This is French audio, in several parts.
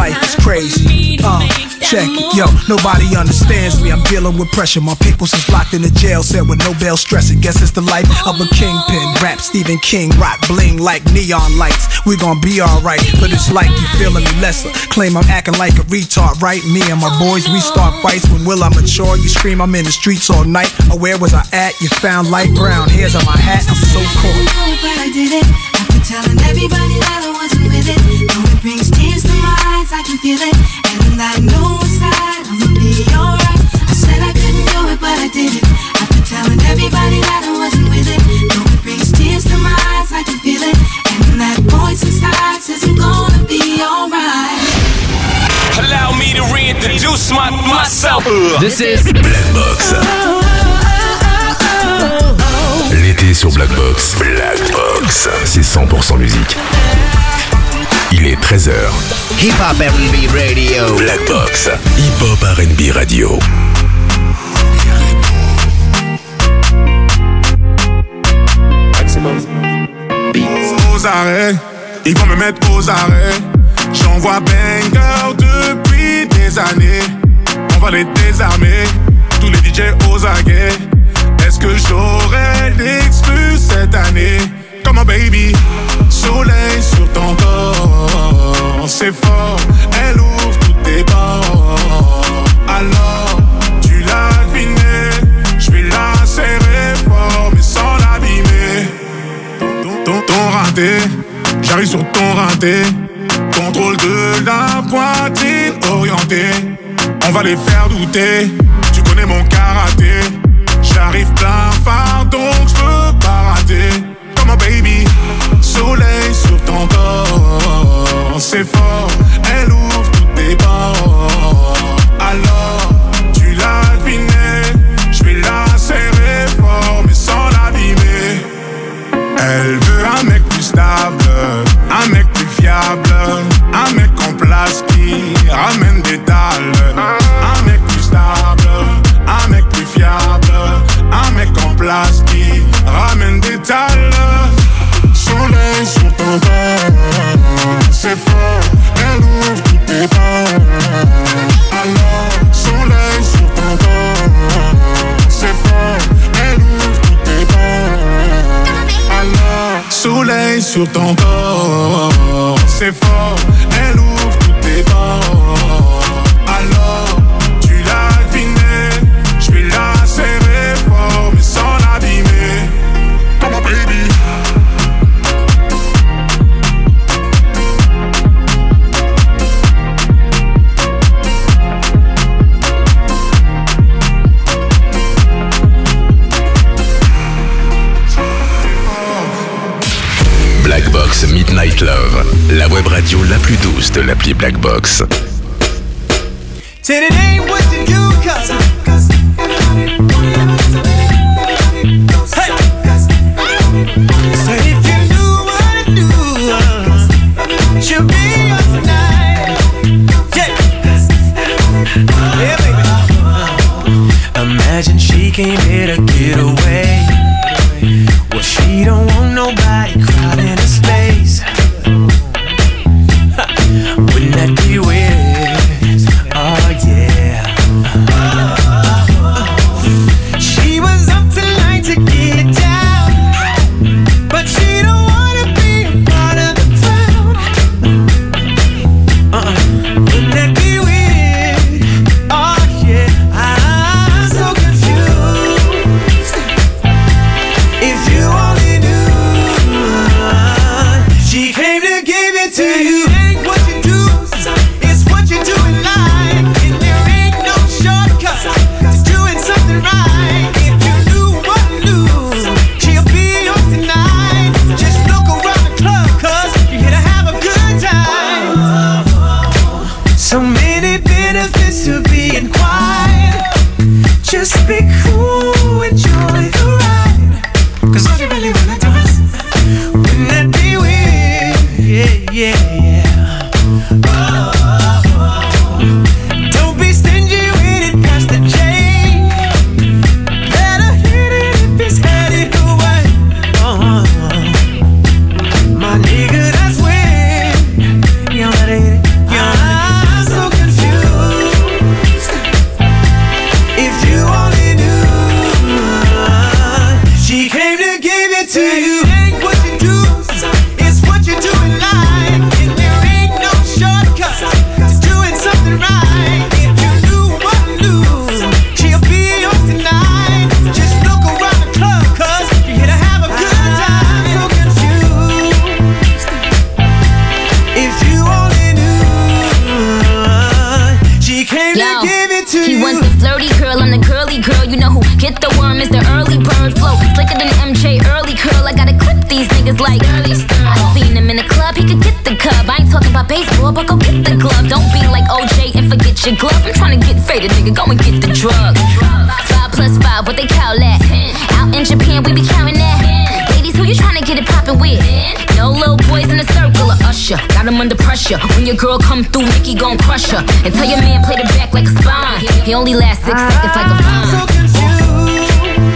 life is crazy. Check it, yo, nobody understands me. I'm dealing with pressure. My peoples is locked in the jail cell with no bail stressing. Guess it's the life of a kingpin. Rap Stephen King, rock bling like neon lights. We gon' be alright, but it's like you feeling me lesser. Claim I'm acting like a retard, right? Me and my boys, we start fights. When will I mature? You scream I'm in the streets all night. Or where was I at? You found light brown hairs on my hat. I'm so cold. But I did it after telling everybody that I wasn't with it. Though it brings tears to my eyes, I can feel it. And I know inside I'ma be alright. I said I couldn't do it, but I did it. After telling everybody that I wasn't with it. Though it brings tears to my eyes, I can feel it. And that voice inside says I'm gonna be alright. Allow me to reintroduce myself. This is Black Box. L'été sur Black Box. Black Box, c'est 100% musique. Il est 13h. Hip Hop R&B Radio. Black Box, Hip Hop R&B Radio. Aux arrêts, ils vont me mettre aux arrêts. J'envoie banger depuis des années. On va les désarmer, tous les DJ aux aguets. Est-ce que j'aurai l'exclu cette année? Come on baby, soleil sur ton corps. C'est fort, elle ouvre toutes tes bords. Alors, tu l'as deviné, je vais la serrer fort mais sans l'abîmer. Ton rinté, j'arrive sur ton rinté. Contrôle de la poitrine orientée. On va les faire douter, tu connais mon karaté. J'arrive plein phare donc j'peux pas rater. Come on baby, soleil sur ton corps. C'est fort, elle ouvre toutes tes bords. Alors, tu l'as deviné, j'vais la serrer fort mais sans l'abîmer. Elle veut un mec plus stable, un mec plus fiable, un mec en place qui ramène des dalles. Un mec plus stable, un mec plus fiable, un mec en place qui ramène des dalles. Soleil sur ton corps, c'est fort, elle ouvre toutes tes bords. Alors, soleil sur ton corps, c'est fort, elle ouvre toutes tes bords. Alors, soleil sur ton corps, c'est fort, elle ouvre toutes tes bords. Alors, tu l'as deviné, je vais la serrer fort mais sans l'abîmer. Come on baby. Black Box Midnight Love, la web radio la plus douce de l'appli Black Box. Said it ain't what you do, cause hey. Said if you knew what I do, she'll be yours tonight. Yeah, baby. Imagine she came here to get away. Well, she don't want nobody crowding her space. Wouldn't that be weird? Oh yeah. She was up tonight to get it down, but she don't wanna be a part of the crowd. Wouldn't that be weird? Oh yeah. I'm so confused. If you only knew, she came to give it to you. Ain't what you do, it's what you do in life. And there ain't no shortcut to doing something right. If you knew what I knew, she'll be yours tonight. Just look around the club, cause you're here to have a good time. So many benefits to being quiet. Just be cool, enjoy the ride. Cause all you really wanna do is, wouldn't that be weird? Yeah, yeah, yeah. Don't be stingy with it, pass the change. Let her hit it if it's headed away. My nigga, that's when you let it hit it. like I seen him in the club, he could get the cub. I ain't talking about baseball, but go get the glove. Don't be like OJ and forget your glove. I'm trying to get faded, nigga, go and get the drug. 5 plus 5, what they call that? Out in Japan, we be counting that. Ladies, who you trying to get it poppin' with? No little boys in the circle of Usher. Got him under pressure. When your girl come through, Nicki gon' crush her. And tell your man play the back like a spine. He only lasts 6 seconds like a vine. So confused.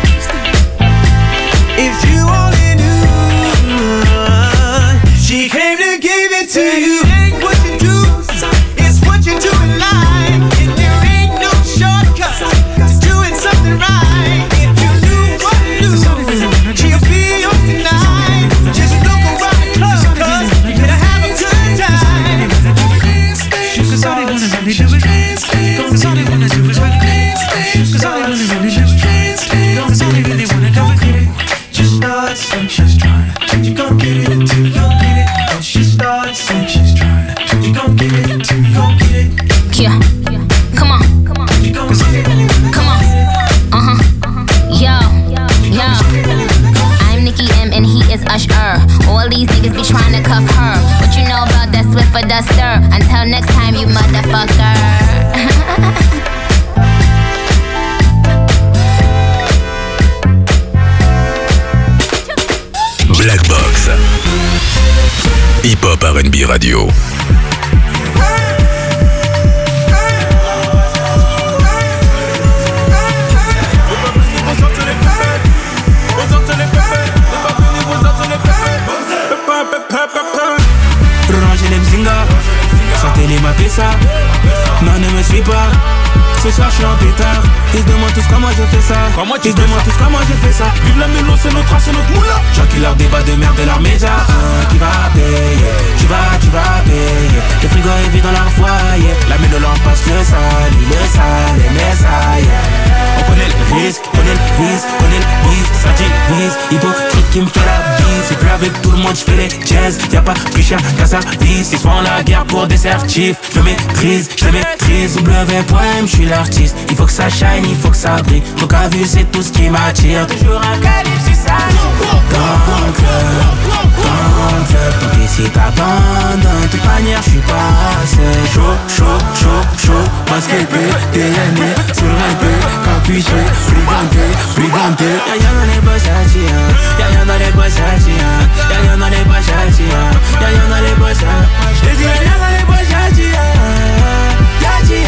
If you only knew, she came to give it to you. Ain't what you do, it's what you do in life. And there ain't no shortcut to doing something right. If you knew what you knew, she'll be yours tonight. Just look around the club, cause you're gonna have a good time. Cause all they wanna do is dance. Cause all they wanna do is dance. Cause all they wanna do is dance. Cause all they really wanna do is dance. She starts and she's trying. You gon' get it until you get it. And she starts and she's trying. You gon' get it until you gon' get it. Yeah, come on, You gon' get it. come on. Yo, I'm Nicki M and he is Usher. All these niggas be trying to cuff her. What you know about that Swiffer Duster? Until next time, you motherfucker. Black Box. Hip Hop R&B Radio. Rangez les mzinga, sortez les mapessa. Non, ne me suis pas. Ce soir je suis en pétard. Ils se demandent tous comment je fais ça. Ils se demandent tous comment je fais ça. Vive la mélo, c'est notre race, c'est notre moula. Gens qui leur débat de merde de leurs médias. Qui va payer? Tu vas payer. Le frigo est vide dans leur foyer. La mélo leur passe le sale, les messailles. On connaît le risque, connaît le vice, connaît le bise. Ça divise, hypocrite qui me fait la bise. C'est plus avec tout le monde, je fais les jazz. Y'a pas plus cher qu'à sa vie. Ils font la guerre pour des certifs. Je le maîtrise, W.M, je suis l'artiste. Il faut que ça shine, il faut que ça brille. Faut qu'à vue, c'est tout ce qui m'attire. Toujours un calibre, si ça dans le club. Tant pis si t'abandonnes. De toute manière, je suis pas assez chaud. Basket B, DNA, sur un peu, capuché, briganté. Y'a rien dans les boss à tirer. Y'a rien dans les boss à tirer. Y'a rien dans les boss à tirer. Y'a rien dans les boss à. J't'ai dit y'a rien dans les boss à tirer. Y'a tirer.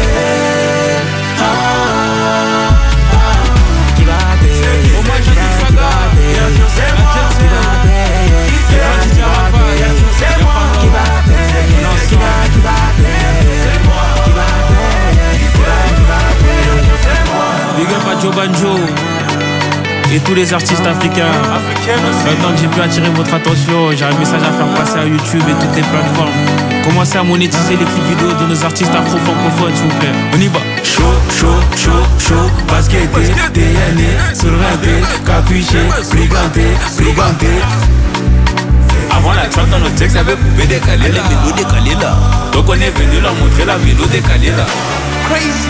Qui va payer? Au moins je dis que ça va payer. C'est moi. Qui va payer? Qui va payer? C'est moi. Qui va payer? Qui va payer? C'est moi. Qui va payer? Qui va payer? C'est moi. Big up à Joe Banjo et tous les artistes africains. Maintenant que j'ai pu attirer votre attention, j'ai un message à faire passer à YouTube et toutes les plateformes. Commencez à monétiser les clips vidéo de nos artistes afro-francophones, s'il vous plaît. On y va. Chaud, basket, DNA, sur un B, capuché, briganté. Avant la track dans notre texte, il y avait poupée décalée là, mélo décalée là. Donc on est venu leur montrer la mélo décalée là. Crazy.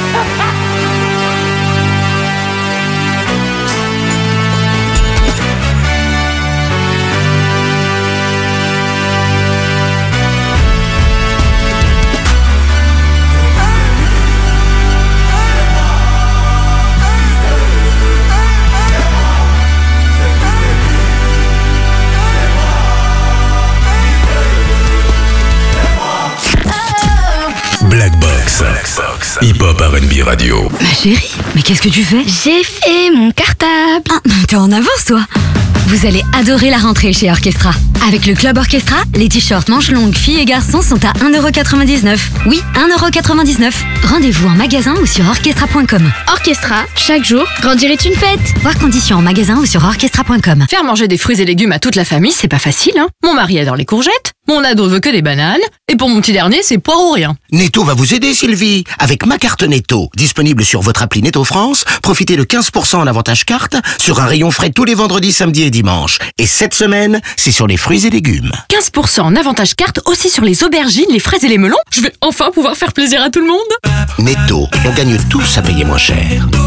Black Box. Hip Hop R&B Radio. Ma chérie, mais qu'est-ce que tu fais? J'ai fait mon cartable. Ah, t'es en avance toi. Vous allez adorer la rentrée chez Orchestra. Avec le Club Orchestra, les t-shirts manches longues filles et garçons sont à 1,99€. Oui, 1,99€. Rendez-vous en magasin ou sur orchestra.com. Orchestra, chaque jour, grandir est une fête. Voir conditions en magasin ou sur orchestra.com. Faire manger des fruits et légumes à toute la famille, c'est pas facile, hein. Mon mari adore les courgettes, mon ado veut que des bananes, et pour mon petit dernier, c'est poire ou rien. Netto va vous aider, Sylvie. Avec ma carte Netto, disponible sur votre appli Netto France, profitez de 15% en avantage carte sur un rayon frais tous les vendredis, samedis et dimanches. Et cette semaine, c'est sur les fruits et légumes. 15% en avantage carte aussi sur les aubergines, les fraises et les melons. Je vais enfin pouvoir faire plaisir à tout le monde. Netto, on gagne tous à payer moins cher.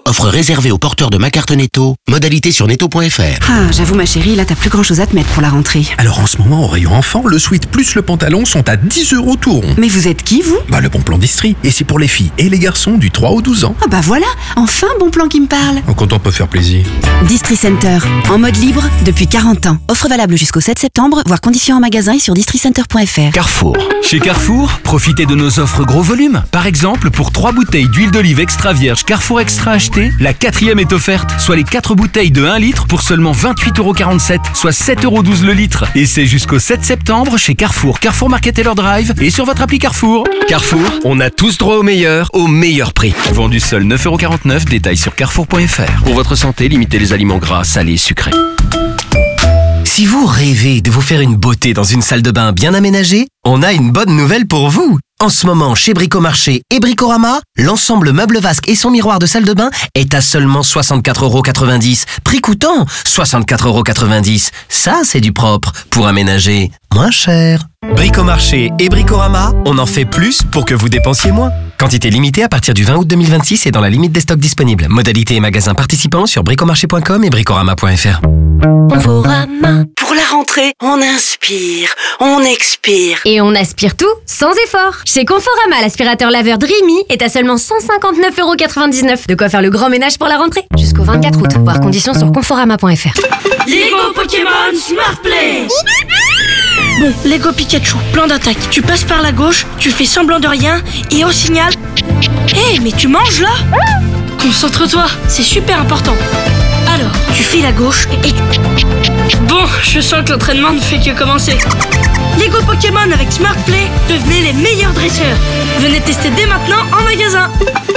Offre réservée aux porteurs de ma carte Netto. Modalité sur netto.fr. Ah, j'avoue ma chérie, là t'as plus grand chose à te mettre pour la rentrée. Alors en ce moment, au rayon enfant, le sweat plus le pantalon sont à 10 € tout rond. Mais vous êtes qui, vous ? Le bon plan d'Istrie. Et c'est pour les filles et les garçons du 3 au 12 ans. Ah bah voilà, enfin bon plan qui me parle. Quand on peut faire plaisir. Distri Center, en mode libre depuis 40 ans. Offre valable jusqu'au 7 septembre, voire conditions en magasin et sur districenter.fr. Carrefour. Chez Carrefour, profitez de nos offres gros volume. Par exemple, pour 3 bouteilles d'huile d'olive extra vierge Carrefour Extra achetées, la 4e est offerte, soit les 4 bouteilles de 1 litre pour seulement 28,47 €, soit 7,12 € le litre. Et c'est jusqu'au 7 septembre chez Carrefour, Carrefour Market Taylor Drive et sur votre appli Carrefour. Carrefour, on a tous droit au meilleur prix. Vendu seul 9,49 €, détail sur carrefour.fr. Pour votre santé, limitez les aliments gras, salés et sucrés. Si vous rêvez de vous faire une beauté dans une salle de bain bien aménagée, on a une bonne nouvelle pour vous. En ce moment, chez Bricomarché et Bricorama, l'ensemble meuble vasque et son miroir de salle de bain est à seulement 64,90 €. Prix coûtant, 64,90 €. Ça, c'est du propre pour aménager moins cher. Bricomarché et Bricorama, on en fait plus pour que vous dépensiez moins. Quantité limitée à partir du 20 août 2026 et dans la limite des stocks disponibles. Modalités et magasins participants sur bricomarché.com et bricorama.fr. Conforama. Pour la rentrée, on inspire, on expire. Et on aspire tout sans effort. Chez Conforama, l'aspirateur laveur Dreamy est à seulement 159,99 €. De quoi faire le grand ménage pour la rentrée. Jusqu'au 24 août. Voir conditions sur conforama.fr. Lego Pokémon Smart Play. Bon, Lego Pikachu, plan d'attaque. Tu passes par la gauche, tu fais semblant de rien, et au signal... Hé, mais tu manges là ? Concentre-toi, c'est super important. Alors, tu files à gauche et... Bon, je sens que l'entraînement ne fait que commencer. Lego Pokémon avec Smart Play, devenez les meilleurs dresseurs. Venez tester dès maintenant en magasin.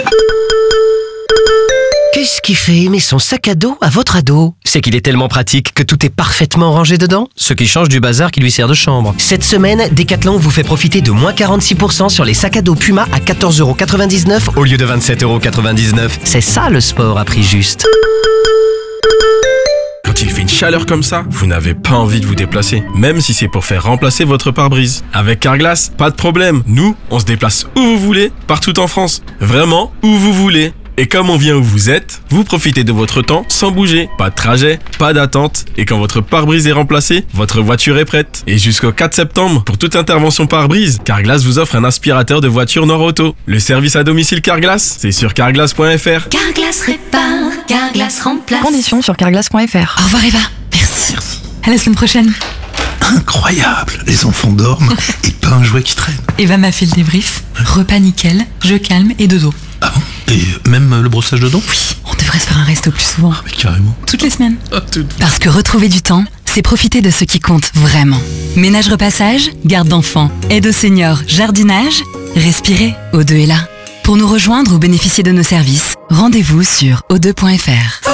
Qu'est-ce qui fait aimer son sac à dos à votre ado ? C'est qu'il est tellement pratique que tout est parfaitement rangé dedans, ce qui change du bazar qui lui sert de chambre. Cette semaine, Decathlon vous fait profiter de moins 46% sur les sacs à dos Puma à 14,99 € au lieu de 27,99 €. C'est ça le sport à prix juste. Quand il fait une chaleur comme ça, vous n'avez pas envie de vous déplacer, même si c'est pour faire remplacer votre pare-brise. Avec Carglass, pas de problème. Nous, on se déplace où vous voulez, partout en France. Vraiment, où vous voulez. Et comme on vient où vous êtes, vous profitez de votre temps sans bouger. Pas de trajet, pas d'attente. Et quand votre pare-brise est remplacé, votre voiture est prête. Et jusqu'au 4 septembre, pour toute intervention pare-brise, Carglass vous offre un aspirateur de voiture Nord-Auto. Le service à domicile Carglass, c'est sur carglass.fr. Carglass répare, Carglass remplace. Conditions sur carglass.fr. Au revoir Eva. Merci. À la semaine prochaine. Incroyable, les enfants dorment et pas un jouet qui traîne. Eva m'a fait le débrief. Repas nickel, je calme et dodo. Ah bon ? Et même le brossage de dents ? Oui, on devrait se faire un resto plus souvent. Mais carrément. Toutes les semaines. Parce que retrouver du temps, c'est profiter de ce qui compte vraiment. Ménage repassage, garde d'enfants, aide aux seniors, jardinage. Respirez, O2 est là. Pour nous rejoindre ou bénéficier de nos services, rendez-vous sur o2.fr.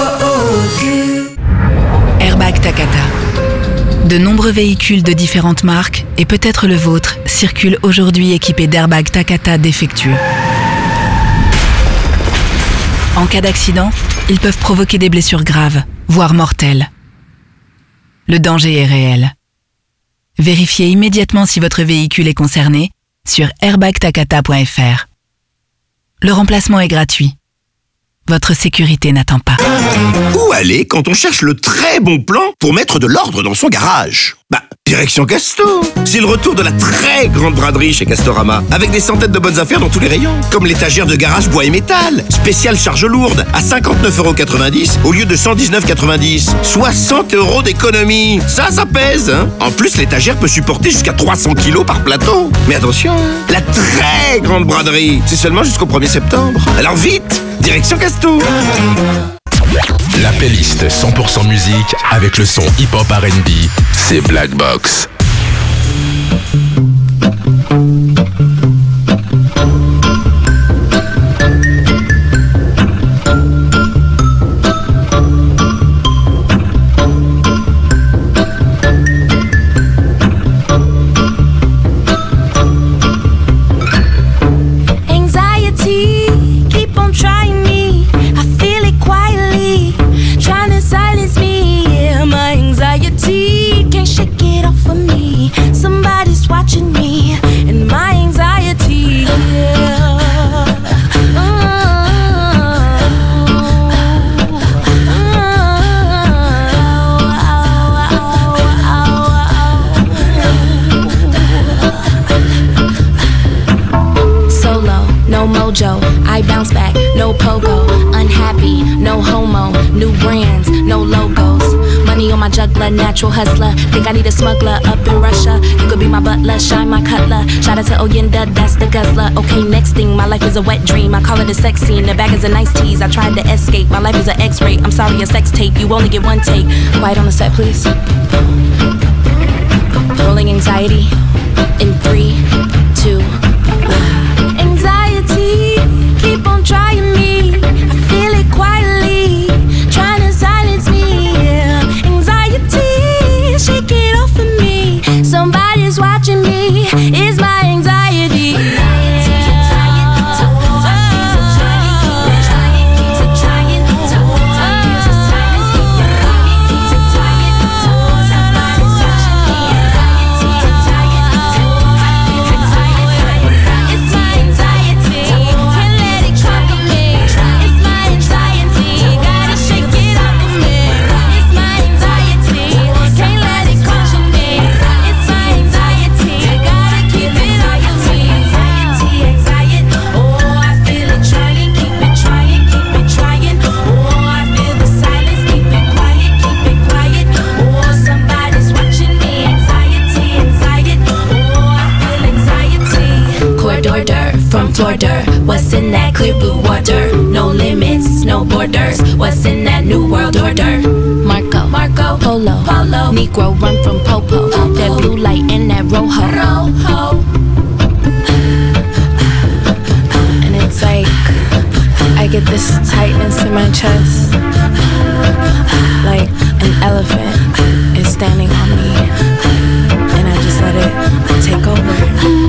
Airbag Takata. De nombreux véhicules de différentes marques, et peut-être le vôtre, circulent aujourd'hui équipés d'airbags Takata défectueux. En cas d'accident, ils peuvent provoquer des blessures graves, voire mortelles. Le danger est réel. Vérifiez immédiatement si votre véhicule est concerné sur airbagtakata.fr. Le remplacement est gratuit. Votre sécurité n'attend pas. Où aller quand on cherche le très bon plan pour mettre de l'ordre dans son garage ? Direction Casto. C'est le retour de la très grande braderie chez Castorama, avec des centaines de bonnes affaires dans tous les rayons, comme l'étagère de garage bois et métal, spéciale charge lourde, à 59,90 € au lieu de 119,90 €. 60 € d'économie. Ça pèse, hein. En plus, l'étagère peut supporter jusqu'à 300 kg par plateau. Mais attention, la très grande braderie, c'est seulement jusqu'au 1er septembre. Alors vite, direction Casto. La playlist 100% musique avec le son hip-hop R&B, c'est Black Box. Anxiety, keep on trying me. I feel it quietly, trying to silence me. Yeah, my anxiety can't shake it off of me. no pogo. Unhappy, no homo. New brands, no logos. Money on my juggler, natural hustler. Think I need a smuggler up in Russia. You could be my butler, shine my cutler. Shout out to Oyenda, that's the guzzler. Okay, next thing, my life is a wet dream. I call it a sex scene, the bag is a nice tease. I tried to escape, my life is an X-ray. I'm sorry, a sex tape, you only get one take. Quiet on the set, please. Rolling anxiety in 3, 2, 1. Anxiety, keep on trying me. I feel it quietly, trying to silence me. Yeah. Anxiety, shake it off of me. Somebody's watching me. It's my anxiety. From Florida, what's in that clear blue water? No limits, no borders. What's in that new world order? Marco, Polo, Negro run from Popo. That blue light and that rojo. And it's like I get this tightness in my chest, like an elephant is standing on me, and I just let it take over.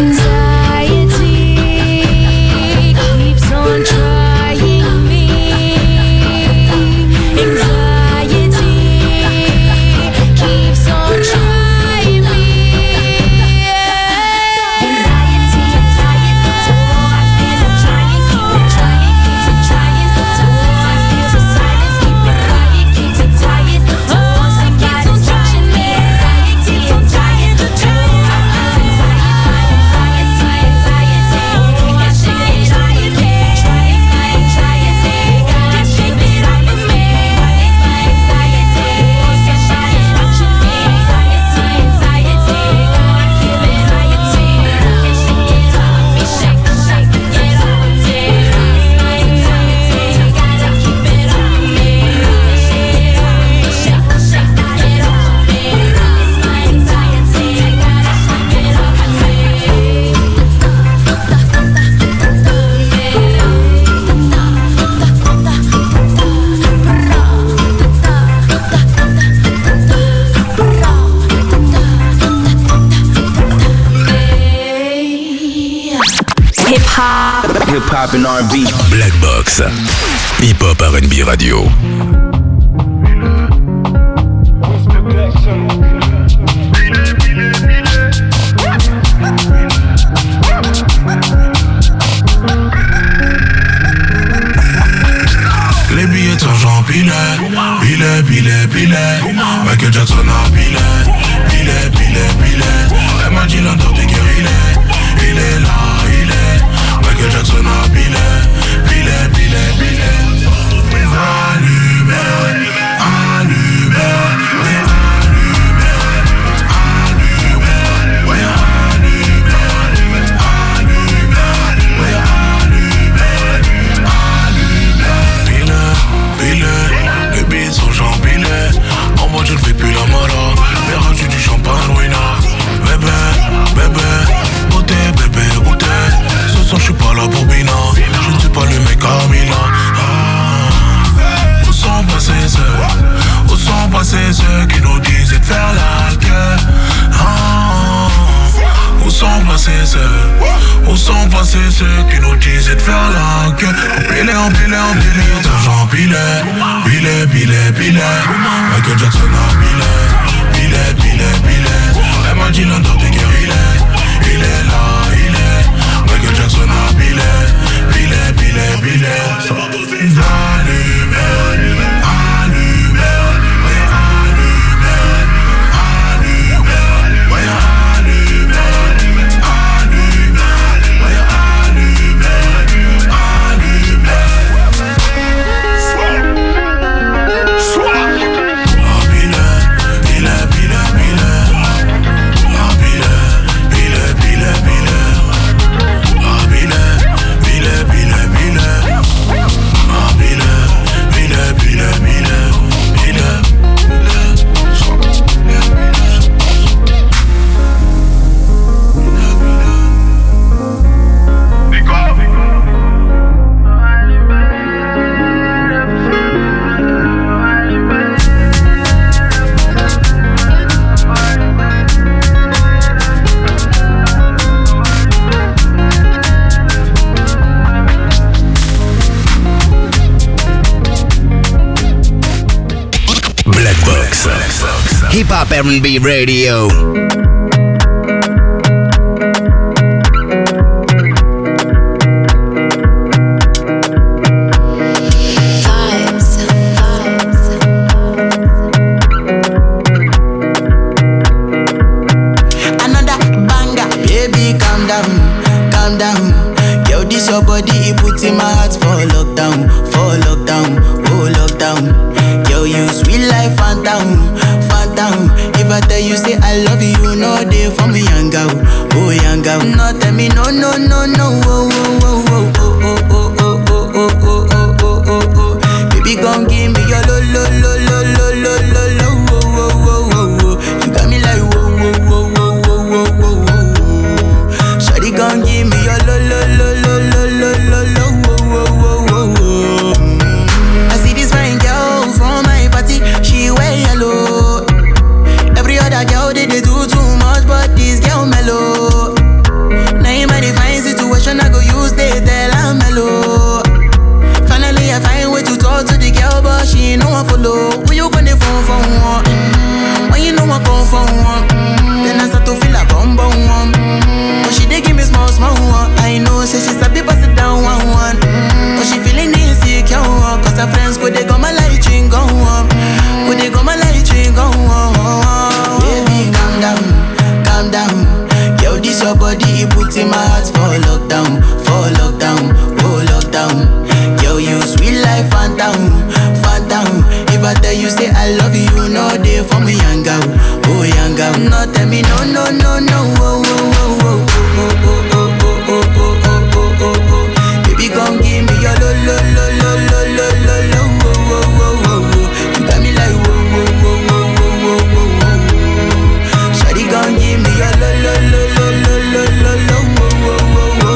Trying me. Anxiety keeps on trying me. Anxiety, oh, I feel it trying, keep it trying, keep it trying. Oh, I feel the silence, keep it quiet, keep it tired. Oh, somebody's watching me. Anxiety, I'm tired to do. Hip-hop and R&B. Black Box. Hip-hop R&B radio. Les billets sont pilet, Michael Jackson a pilet, elle m'a dit l'endroit de guerre, il est là, Michael Jackson a pilet. Les billets sont empilés. En moi je ne fais plus la mala. Verras-tu du champagne, ruina. Bébé, goûtez, ce soir je suis pas là pour Bina. Je ne suis pas le mec à Milan. Où sont passés ceux qui nous disaient de faire la gueule? Où sont passés ceux qui nous disaient de faire la gueule? Empilé, d'argent pilé. Michael Jackson a pilé. Elle m'a dit l'endroit de guerre, il est là, Michael Jackson a pilé. Hip Hop R&B Radio. Your body, it puts in my heart for lockdown, oh lockdown. Yo, you sweet life, phantom, phantom. If I tell you say I love you, you know they for me, young girl, oh young girl. No tell me no, no, no, no, oh, oh, oh, oh, oh, oh, oh, oh, oh, oh, oh, oh, oh, oh. Baby, gon' give me your lo, lo, lo, lo, lo, lo, lo, lo, oh, oh, oh, oh, oh. You got me like whoa, whoa, whoa, whoa, whoa, whoa, whoa, whoa. Shawty gon' give me your lo, lo, lo, lo, lo, lo, lo, lo, whoa, whoa, whoa, whoa. I see this fine girl from my party, she wear yellow. Every other girl they do too much, but this girl mellow. Now in my divine situation, I go use they tell I'm mellow. Finally I find way to talk to the girl, but she ain't no one follow. When you gonna phone for one? When you know I come for one? Then I start to feel a bum bum one. But she dey give me small small one. I know say she sabi pass it down one one. But she feeling insecure one. Cause her friends go they go my light ring go on. Go they go my light ring go on. Baby calm down, calm down. Yo this your body it put in my heart for lockdown, oh lockdown. Yo you sweet life phantom, phantom. If I tell you say I love you, you know they for me young girl, oh young girl. No tell me no, no, no, no, oh, oh, oh, oh. Baby, gon' give me your lo lo lo lo lo lo lo lo wo wo wo wo. You got me like wo wo wo wo wo wo wo. Shawty gon' give me your lo lo lo lo lo lo lo lo wo wo wo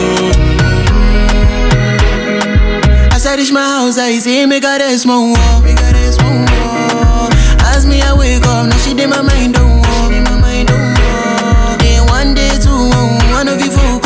wo. As I reach my house, I see me got a small wall, me got a small wall. As me I wake up, now she did my mind don't walk, me my mind don't walk. Day one, day two, one of you folk.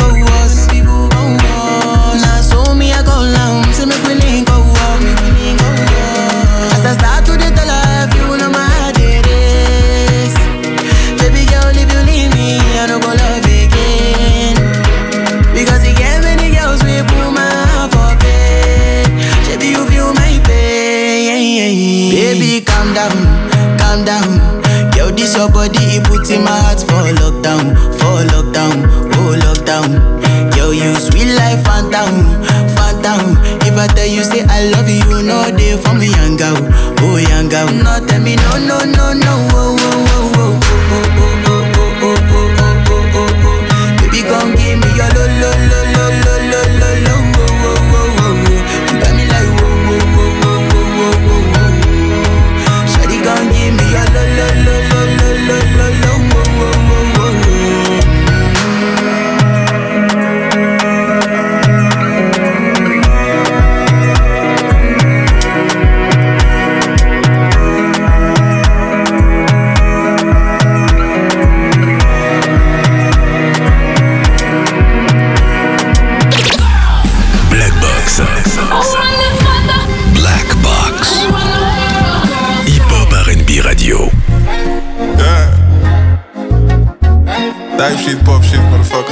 Say make we link go up, as I start to the tell her, you know my heart it is. Baby girl, if you leave me, I don't go love again. Because you get many girls we put my heart for bed. Baby, you feel my pain. Baby, calm down, calm down. Yo, this your body, it puts in my heart for lockdown, oh lockdown. Yo, you sweet life, phantom, phantom. If I tell you say I love you, you know they for me young girl, oh young girl. No tell me no, no, no, no, oh, oh, oh, oh, oh, oh, oh, oh, oh, oh, oh, oh. Baby, gon' give me your lo, lo, lo, lo, lo, lo, lo, lo, oh, oh, oh, oh. You got me like whoa, whoa, whoa, whoa, whoa, whoa, whoa. Shawty gon' give me your lo, lo, lo, lo, lo, lo, lo, lo, oh, oh, oh, oh. Type shit, pop shit, motherfucker.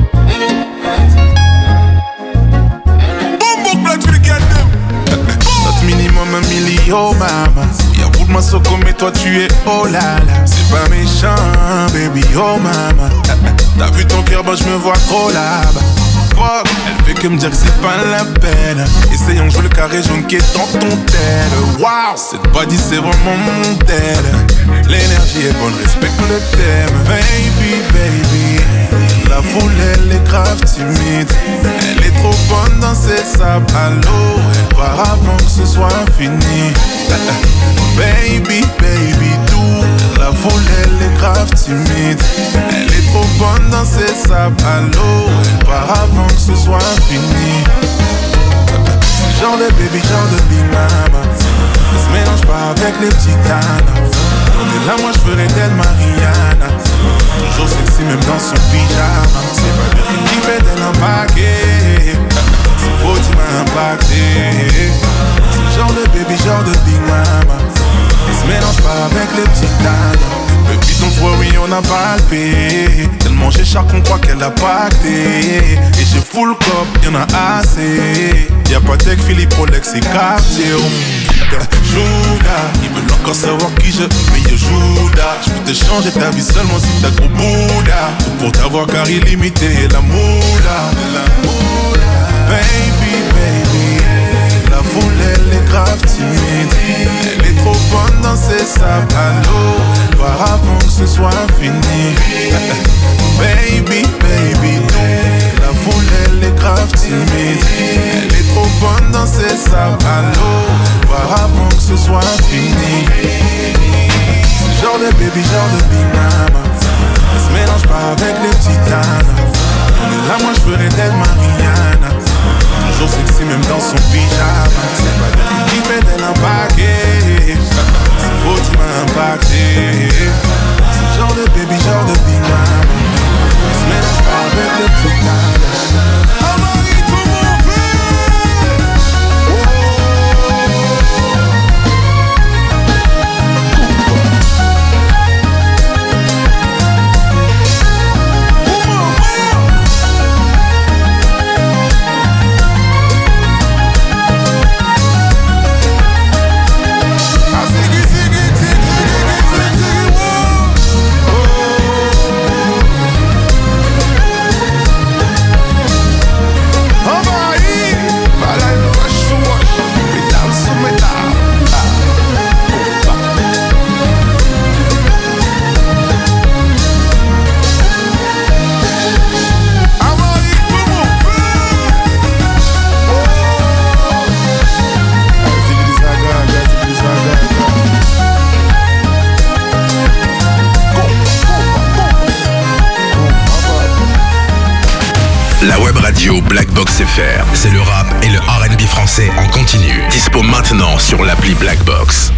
Boom, boom, black to the goddamn. Notre minimum 1 million, mama. Y'a beaucoup de morceaux comme toi, tu es oh là là. C'est pas méchant, baby, oh mama. T'as vu ton cœur, bah je me vois trop là-bas. Elle fait que me dire que c'est pas la peine. Essayons de jouer le carré jaune qui est dans ton tel. Waouh, cette body c'est vraiment mon tel. L'énergie est bonne, respecte le thème. Baby, baby, la foule elle est grave timide. Elle est trop bonne dans ses sables à l'eau. Elle part avant que ce soit fini. Baby, baby, tout. La foule elle est grave timide. Elle est trop bonne dans ses sables à l'eau. Elle part avant que ce soit fini. Genre de baby, genre de big mama. Ne se mélange pas avec les petites nanas. Et là moi je ferais d'elle Mariana. Toujours sexy même dans son pyjama. C'est pas bien qui fait d'elle un paquet. C'est beau tu m'as impacté. C'est genre de baby, genre de big mama. Ne se mélange pas avec les petites nanas. chars qu'on croit qu'elle a pacté. Et j'ai full cop, y'en a assez. Y'a pas tech, Philippe, Rolex et Cartier. Judas, ils veulent encore savoir qui je mais yo Judas, je peux te changer ta vie seulement si t'as gros Bouddha. Tout pour t'avoir car illimité et la moula. Baby, baby, la foule elle est grave timide. Elle est trop bonne dans ses sables à l'eau, voir avant que ce soit fini. Baby, baby, la foule elle est grave timide. Elle est trop bonne dans ses sables à l'eau, voir avant que ce soit fini. Ce genre de baby, genre de big mama, elle se mélange pas avec les titanes. On est là, moi je ferais d'elle Mariana. Toujours sexy même dans son pyjama. C'est pas d'elle qui fait d'elle un paquet. C'est beau, tu m'as impacté. Ce genre de baby, genre de big mama, elle se mélange pas avec les titanes. La web radio Blackbox FR, c'est le rap et le R&B français en continu. Dispo maintenant sur l'appli Blackbox.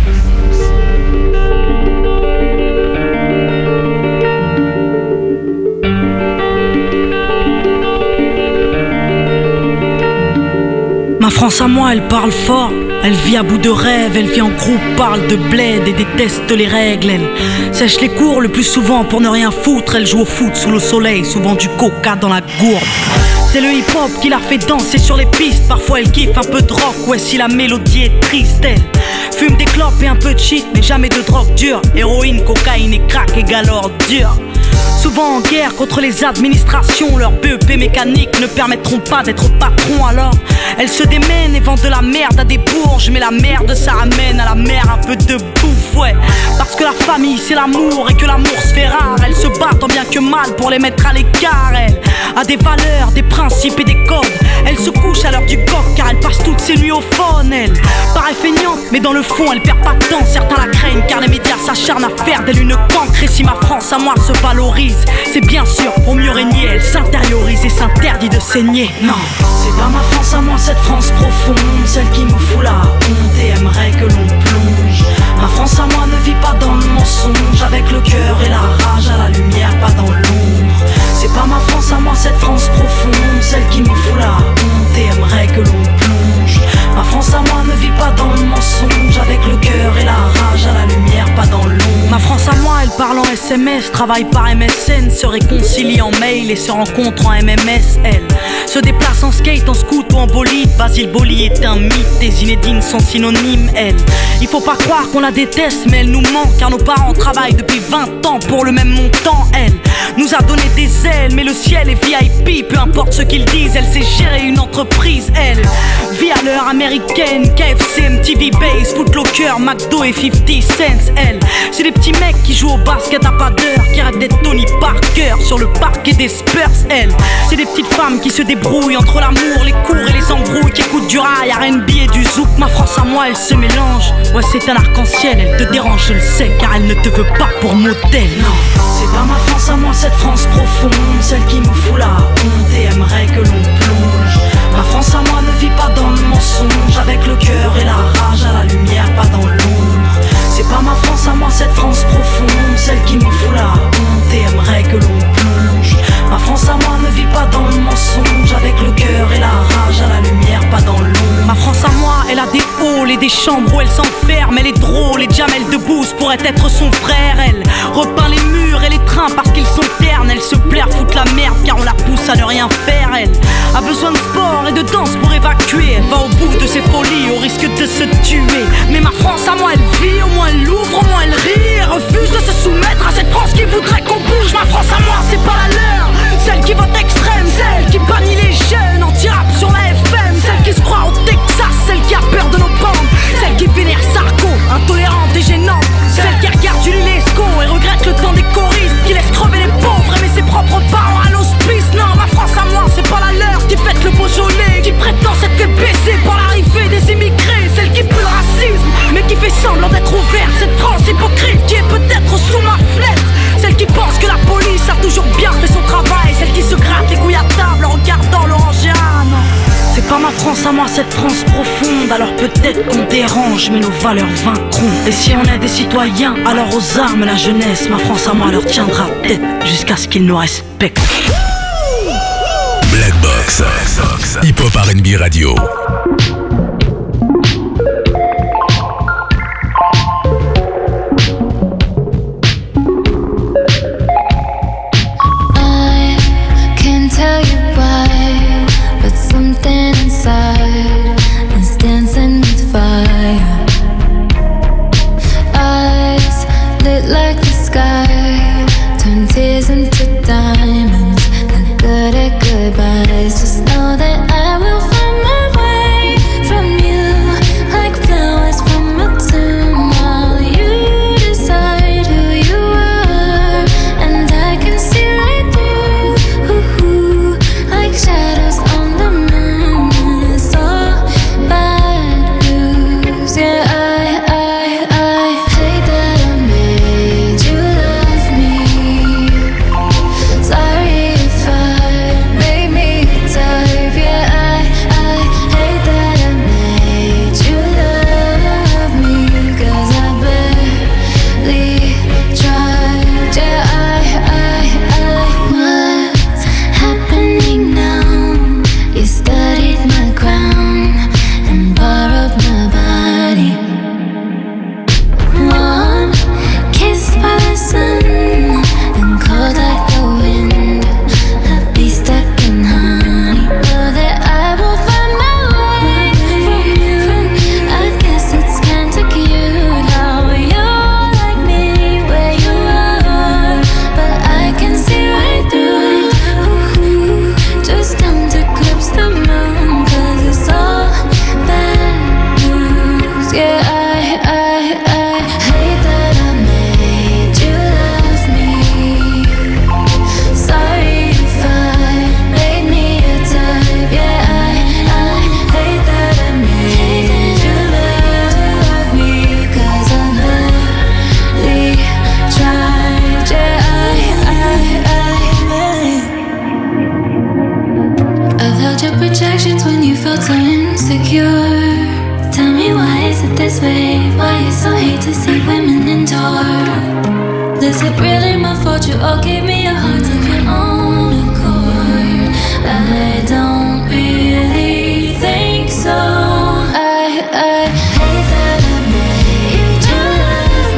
Ma France à moi, elle parle fort. Elle vit à bout de rêve, elle vit en groupe, parle de bled et déteste les règles. Elle sèche les cours le plus souvent pour ne rien foutre. Elle joue au foot sous le soleil, souvent du coca dans la gourde. C'est le hip-hop qui la fait danser sur les pistes. Parfois elle kiffe un peu de rock, ouais si la mélodie est triste. Elle fume des clopes et un peu de shit, mais jamais de drogue dure. Héroïne, cocaïne et crack égale ordure. Souvent en guerre contre les administrations, leurs BEP mécaniques ne permettront pas d'être patron. Alors elles se démènent et vendent de la merde à des bourges, mais la merde ça ramène à la mer un peu de bouffe, ouais. Parce que la famille c'est l'amour et que l'amour se fait rare. Elles se battent tant bien que mal pour les mettre à l'écart. Elle a des valeurs, des principes et des codes. Elle se couche à l'heure du coq car elle passe toutes ses nuits au phone. Elle paraît feignante mais dans le fond elle perd pas de temps. Certains la craignent car les médias s'acharnent à faire d'elle une cancre. Et si ma France à moi se valorise, c'est bien sûr pour mieux régner. Elle s'intériorise et s'interdit de saigner. Non, c'est pas ma France à moi, cette France profonde, celle qui nous fout la honte et aimerait que l'on plonge. Ma France à moi ne vit pas dans le mensonge, avec le cœur et la rage à la lumière, pas dans l'ombre. C'est pas ma France à moi, cette France profonde, celle qui nous fout la honte et aimerait que l'on plonge. Ma France à moi ne vit pas dans le mensonge, avec le cœur et la rage à la lumière, pas dans l'ombre. Ma France à moi, elle parle en SMS, travaille par MSN, se réconcilie en mail et se rencontre en MMS. Elle se déplace en skate, en scoot ou en bolide. Basile Boli est un mythe, des Zinedine sont synonymes. Elle, il faut pas croire qu'on la déteste, mais elle nous manque car nos parents travaillent depuis 20 ans pour le même montant. Elle nous a donné des ailes, mais le ciel est VIP, peu importe ce qu'ils disent. Elle sait gérer une entreprise, elle vit à l'heure américaine, KFC, MTV Base, Footlocker, McDo et 50 cents. Elle, c'est des petits mecs qui jouent au basket à pas d'heure, qui rêvent d'être Tony Parker sur le parquet des Spurs. Elle, c'est des petites femmes qui se débrouillent entre l'amour, les cours et les embrouilles, qui écoutent du rail, R&B et du zouk. Ma France à moi, elle se mélange, ouais c'est un arc-en-ciel. Elle te dérange, je le sais, car elle ne te veut pas pour modèle. Non, c'est pas ma France à moi, cette France profonde, celle qui nous fout la honte et aimerait que l'on plonge. Ma France à moi ne vit pas dans le mensonge, avec le cœur et la rage à la lumière, pas dans l'ombre. C'est pas ma France à moi, cette France profonde, celle qui nous fout la honte et aimerait que l'on plonge. Ma France à moi ne vit pas dans le mensonge, avec le cœur et la rage à la lumière, pas dans l'ombre. Ma France à moi, elle a des halls et des chambres où elle s'enferme. Elle est drôle et Jamel Debbouze pourrait être son frère. Elle repeint les murs et les trains parce qu'ils sont ternes. elle se plaire, foutre la merde car on la pousse à ne rien faire. Elle a besoin de sport et de danse pour évacuer. Elle va au bout de ses folies au risque de se tuer. Mais ma France à moi elle vit, au moins elle l'ouvre, au moins elle rit. Elle refuse de se soumettre à cette France qui voudrait qu'on bouge. Ma France à moi c'est pas la leur, celle qui vote extrême, celle qui bannit les jeunes, anti-rap sur la FM, celle qui se croit au Texas, celle qui a peur de nos bandes, celle qui vénère Sarko, intolérante et gênante, celle qui regarde Julie Lescaut et regrette le temps des choristes, qui laisse crever les pauvres et met ses propres parents à l'hospice. Non, ma France à moi c'est pas la leur, qui fête le Beaujolais, qui prétend s'être fait baiser par l'arrivée des immigrés, celle qui pue le racisme mais qui fait semblant d'être ouverte, cette France hypocrite qui est peut-être sous ma fenêtre, celle qui pense que la police a toujours bien fait son travail, celle qui se gratte les couilles à table en regardant l'Orangéa. Non, c'est pas ma France à moi cette France profonde, alors peut-être qu'on dérange mais nos valeurs vaincront. Et si on est des citoyens, alors aux armes la jeunesse, ma France à moi leur tiendra tête jusqu'à ce qu'ils nous respectent. Black Box, Hip Hop R&B Radio. Tell you why, but something inside is dancing with fire. Eyes lit like the sky, turn tears into diamonds. Not good at goodbyes. Just know that I will find my way from you, like flowers from a tomb. While you decide who you are, and I can see right through. Like shadows on the moon, and it's all bad news. Yeah, I hate that I made you love me. Sorry if I made me type. Yeah, I hate that I made you love me, 'cause I barely tried. Yeah, what's happening now? You studied my crown and borrowed my body. One kiss by the sun and cold like the wind. I'd be stuck in honey. Know that I will find my way from you. I guess it's kinda cute how you're like me where you are, but I can see right through. Just down to clips the moon, 'cause it's all bad news. Yeah, I hate that I made you love me. Sorry if I made me a type. Yeah, I hate that I made you love me, 'cause I barely tried. Yeah, I've held your projections when you felt so insecure. Tell me why is it this way? Why you so hate to see women endure? Is it really my fault you all gave me your hearts of your own accord? I don't really think so. I hate that I made you love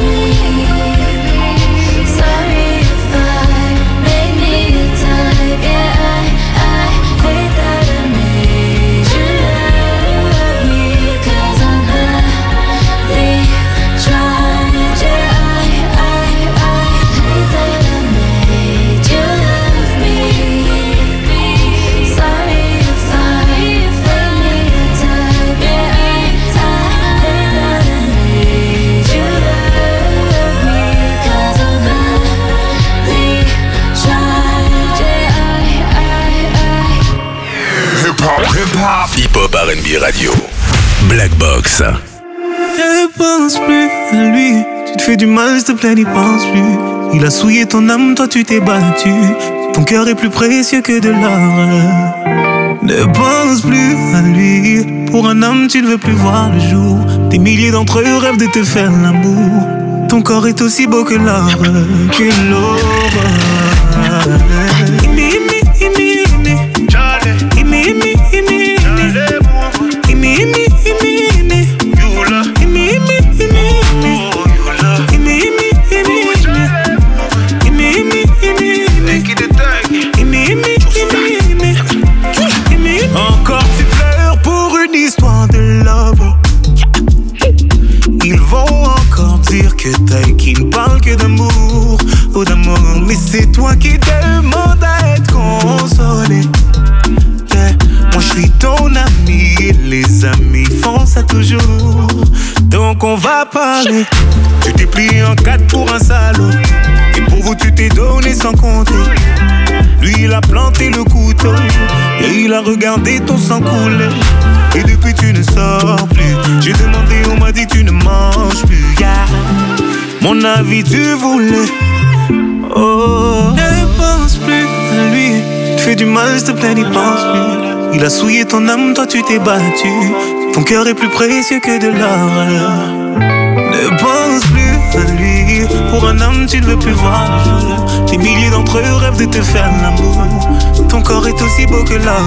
me. Sorry if I made me a type. Yeah, I hate that I made you love me, 'cause I barely tried. Yeah, I hate that I made you love me. Sorry if I made me a type. Yeah, I hate that I made you love me, 'cause I barely tried. Yeah, Hip Hop R&B Radio. Black Box. Ne pense plus à lui. Tu te fais du mal, s'il te plaît, n'y pense plus. Il a souillé ton âme, toi tu t'es battu. Ton cœur est plus précieux que de l'or. Ne pense plus à lui. Pour un homme, tu ne veux plus voir le jour. Des milliers d'entre eux rêvent de te faire l'amour. Ton corps est aussi beau que l'or, que l'aurore. Make it nos amis font ça toujours. Donc on va parler. Tu t'es plié en 4 pour un salaud. Et pour vous tu t'es donné sans compter. Lui il a planté le couteau et il a regardé ton sang couler. Et depuis tu ne sors plus. J'ai demandé, on m'a dit tu ne manges plus, yeah. Mon avis tu voulais. Oh, ne pense plus à lui. Tu te fais du mal, s'il te plaît, n'y pense plus. Il a souillé ton âme, toi tu t'es battu. Ton cœur est plus précieux que de l'or. Ne pense plus à lui. Pour un homme tu ne veux plus voir le jour. Des milliers d'entre eux rêvent de te faire l'amour. Ton corps est aussi beau que l'or.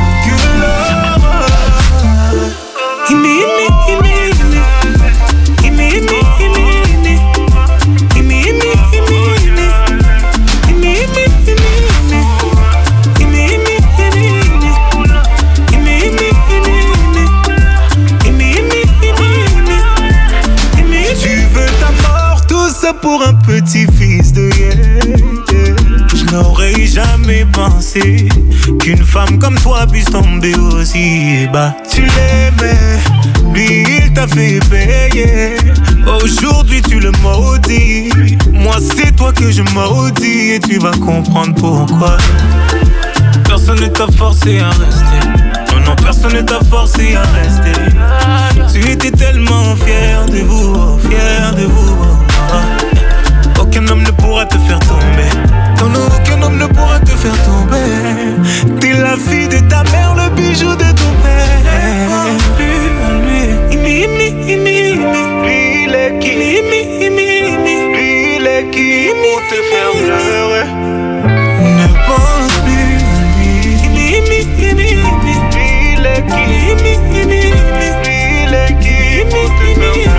Pour un petit fils de je n'aurais jamais pensé qu'une femme comme toi puisse tomber aussi bas. Tu l'aimais, lui il t'a fait payer. Aujourd'hui tu le maudis. Moi c'est toi que je maudis. Et tu vas comprendre pourquoi. Personne ne t'a forcé à rester. Non, personne ne t'a forcé à rester. Tu étais tellement fier de vous, fier de vous. Aucun homme ne pourra te faire tomber. Non, non, aucun homme ne pourra te faire tomber. T'es la fille de ta mère, le bijou de ton père. Lui, lui, il est qui? Lui, il est qui? Pour te faire pleurer. Ne pense plus à lui. Lui, il est qui? Lui, il est qui? Pour te faire pleurer.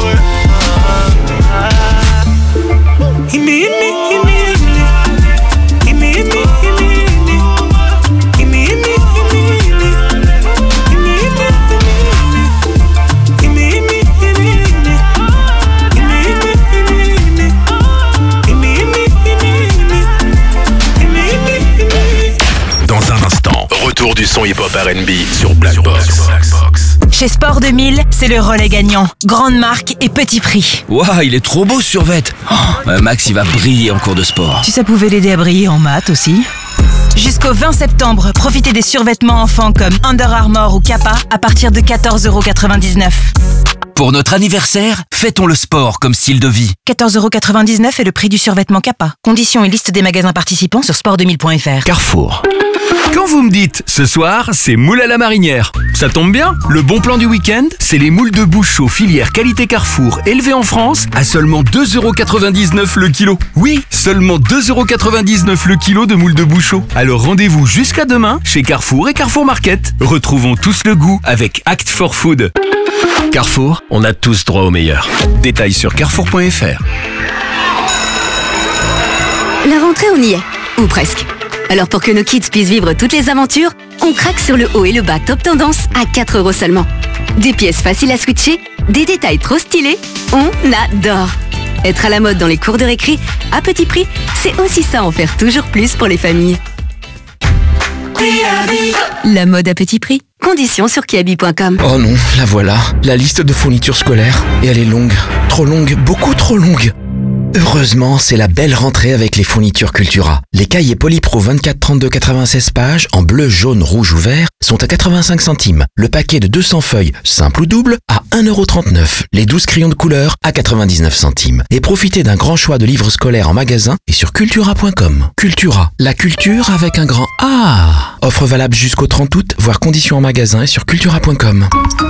Dans un instant, retour du son hip-hop R&B sur Black Box. Chez Sport 2000, c'est le relais gagnant. Grande marque et petit prix. Waouh, il est trop beau ce survêt. Max, il va briller en cours de sport. Si ça pouvait l'aider à briller en maths aussi. Jusqu'au 20 septembre, profitez des survêtements enfants comme Under Armour ou Kappa à partir de 14,99 €. Pour notre anniversaire, fêtons le sport comme style de vie. 14,99 € est le prix du survêtement Kappa. Conditions et liste des magasins participants sur sport2000.fr. Carrefour. Quand vous me dites ce soir, c'est moule à la marinière, ça tombe bien. Le bon plan du week-end, c'est les moules de Bouchot filière qualité Carrefour élevées en France à seulement 2,99 € le kilo. Oui, seulement 2,99 € le kilo de moules de Bouchot. Alors rendez-vous jusqu'à demain chez Carrefour et Carrefour Market. Retrouvons tous le goût avec Act for Food. Carrefour, on a tous droit au meilleur. Détails sur carrefour.fr. La rentrée, on y est. Ou presque. Alors pour que nos kids puissent vivre toutes les aventures, on craque sur le haut et le bas top tendance à 4 € seulement. Des pièces faciles à switcher, des détails trop stylés, on adore. Être à la mode dans les cours de récré, à petit prix, c'est aussi ça, en faire toujours plus pour les familles. La mode à petit prix. Conditions sur kiabi.com. Oh non, la voilà, la liste de fournitures scolaires. Et elle est longue, trop longue, beaucoup trop longue. Heureusement, c'est la belle rentrée avec les fournitures Cultura. Les cahiers Polypro 24, 32, 96 pages, en bleu, jaune, rouge ou vert, sont à 85 centimes. Le paquet de 200 feuilles, simple ou double, à 1,39 €. Les 12 crayons de couleur, à 99 centimes. Et profitez d'un grand choix de livres scolaires en magasin et sur cultura.com. Cultura, la culture avec un grand A. Offre valable jusqu'au 30 août, voire conditions en magasin et sur cultura.com.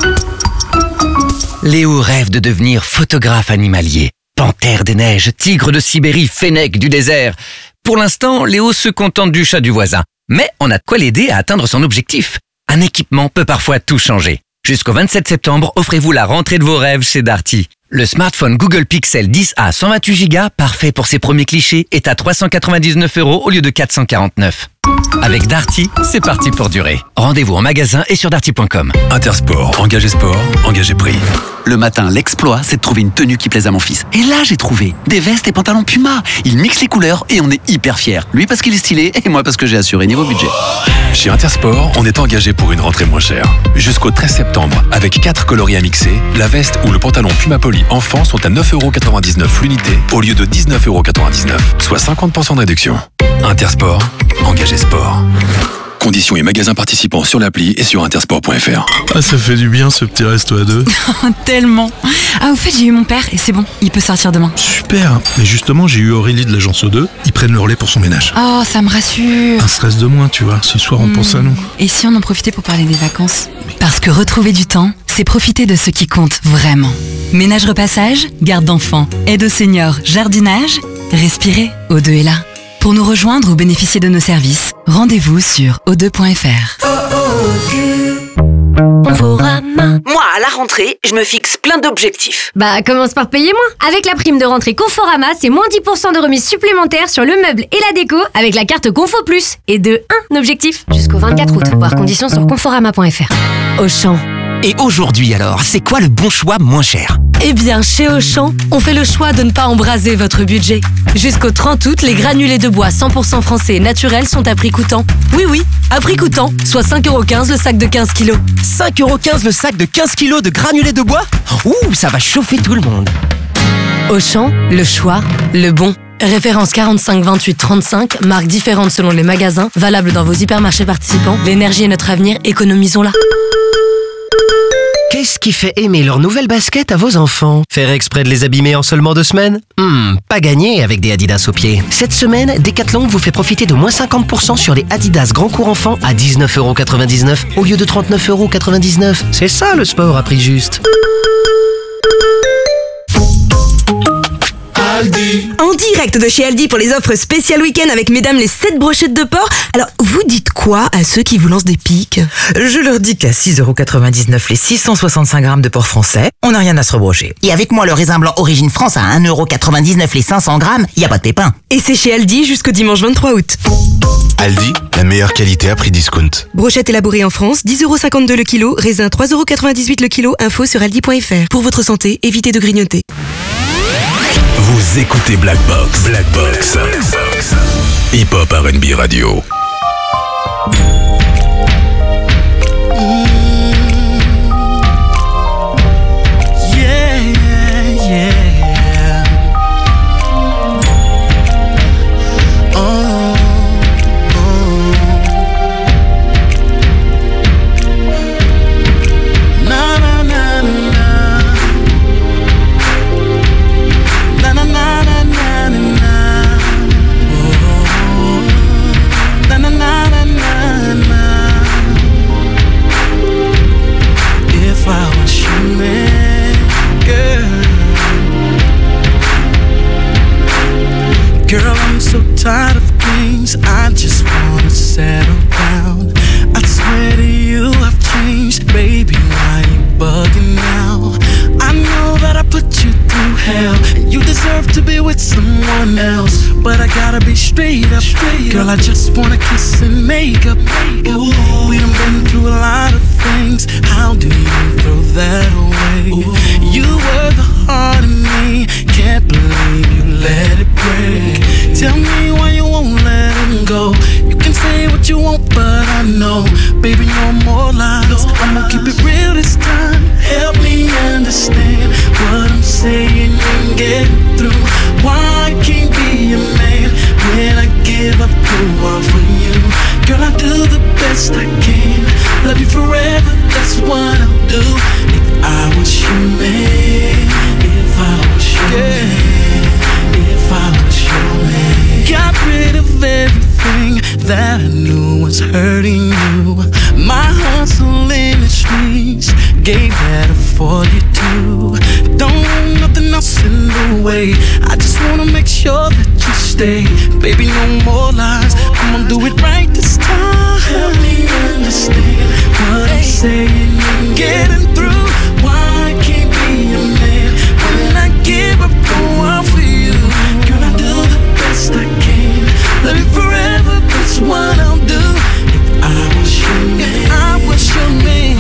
Léo rêve de devenir photographe animalier. Panthère des neiges, tigre de Sibérie, fennec du désert. Pour l'instant, Léo se contente du chat du voisin. Mais on a de quoi l'aider à atteindre son objectif. Un équipement peut parfois tout changer. Jusqu'au 27 septembre, offrez-vous la rentrée de vos rêves chez Darty. Le smartphone Google Pixel 10A 128 Go, parfait pour ses premiers clichés, est à 399 € au lieu de 449. Avec Darty, c'est parti pour durer. Rendez-vous en magasin et sur darty.com. Intersport, engagé sport, engagé prix. Le matin, l'exploit, c'est de trouver une tenue qui plaise à mon fils. Et là, j'ai trouvé des vestes et pantalons Puma. Il mixe les couleurs et on est hyper fiers. Lui parce qu'il est stylé et moi parce que j'ai assuré niveau budget. Chez Intersport, on est engagé pour une rentrée moins chère. Jusqu'au 13 septembre, avec 4 coloris à mixer, la veste ou le pantalon Puma Poly enfant sont à 9,99€ l'unité au lieu de 19,99€, soit 50% de réduction. Intersport, engagé sport. Conditions et magasins participants sur l'appli et sur intersport.fr. Ah, ça fait du bien ce petit resto à deux. Tellement. Ah, au fait, j'ai eu mon père et c'est bon, il peut sortir demain. Super. Mais justement, j'ai eu Aurélie de l'agence O2. Ils prennent le relais pour son ménage. Oh, ça me rassure. Un stress de moins, tu vois. Ce soir, on pense à nous. Et si on en profitait pour parler des vacances? Parce que retrouver du temps, c'est profiter de ce qui compte vraiment. Ménage repassage, garde d'enfants, aide aux seniors, jardinage. Respirez, O2 est là. Pour nous rejoindre ou bénéficier de nos services, rendez-vous sur o2.fr. Moi, à la rentrée, je me fixe plein d'objectifs. Bah, commence par payer moins. Avec la prime de rentrée Conforama, c'est moins 10% de remise supplémentaire sur le meuble et la déco avec la carte Confo Plus. Et de 1 objectif jusqu'au 24 août. Voir conditions sur conforama.fr. Auchan. Et aujourd'hui alors, c'est quoi le bon choix moins cher? Eh bien, chez Auchan, on fait le choix de ne pas embraser votre budget. Jusqu'au 30 août, les granulés de bois 100% français et naturels sont à prix coûtant. Oui, à prix coûtant, soit 5,15€ le sac de 15 kilos. 5,15€ le sac de 15 kilos de granulés de bois? Ouh, ça va chauffer tout le monde. Auchan, le choix, le bon. Référence 45 28 35, marques différentes selon les magasins, valable dans vos hypermarchés participants. L'énergie est notre avenir, économisons-la. Qu'est-ce qui fait aimer leur nouvelle basket à vos enfants? Faire exprès de les abîmer en seulement 2 semaines? Pas gagné avec des Adidas aux pieds. Cette semaine, Decathlon vous fait profiter de moins 50% sur les Adidas Grand Cours Enfants à 19,99€ au lieu de 39,99€. C'est ça le sport à prix juste. Aldi. En direct de chez Aldi pour les offres spéciales week-end avec mesdames les 7 brochettes de porc. Alors, vous dites quoi à ceux qui vous lancent des piques? Je leur dis qu'à 6,99€ les 665 grammes de porc français, on n'a rien à se rebrocher. Et avec moi, le raisin blanc Origine France à 1,99€ les 500 grammes, y a pas de pépin. Et c'est chez Aldi jusqu'au dimanche 23 août. Aldi, la meilleure qualité à prix discount. Brochette élaborée en France, 10,52€ le kilo, raisin 3,98€ le kilo, info sur aldi.fr. Pour votre santé, évitez de grignoter. Vous écoutez Black Box. Black Box. Hip Hop R&B Radio. Girl, I'm so tired of things, I just wanna settle down. I swear to you I've changed, baby, why you bugging now? I know that I put you through hell, and you deserve to be with someone else. But I gotta be straight up, girl, I just wanna kiss and make up. Ooh, we done been through a lot of things, how do you throw that away? Ooh, you were the heart in me, can't believe you let it break. Tell me why you won't let him go. You can say what you want, but I know, baby, no more lies. I'ma keep it real this time. Help me understand what I'm saying and get through. Why I can't be a man when I give up the world for you. Girl, I do the best I can. Love you forever, that's what I'll do. If I was your man, if I was your man, if I was your man. Got rid of everything that I knew was hurting you. My hustle in the streets gave that up for you too. Don't want nothing else in the way. I just wanna make sure that you stay. Baby, no more lies. I'm gonna do it right this time. Help me understand what I'm saying and getting through. Why I can't be a man when I give up the world for you. Girl, I do the best I can. Love you forever, that's what I'll do. If I was your man, I was your man,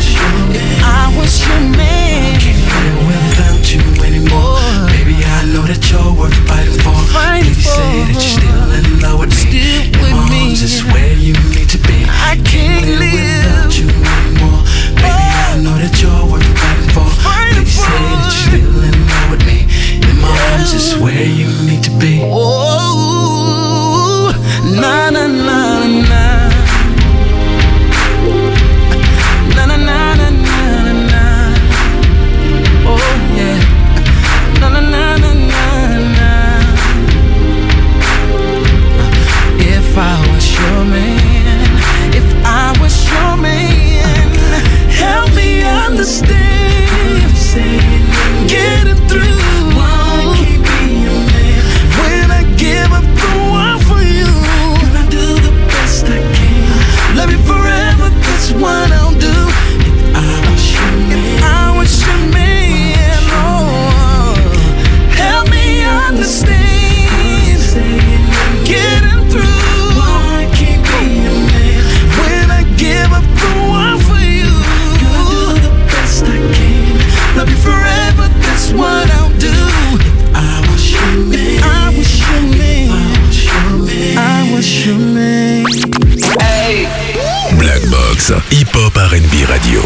I was your man. I can't live without you anymore. Baby, I know that you're worth fighting for. Please say that you're still in love with me. In my arms is where you need to be. I Box, Hip Hop R&B Radio.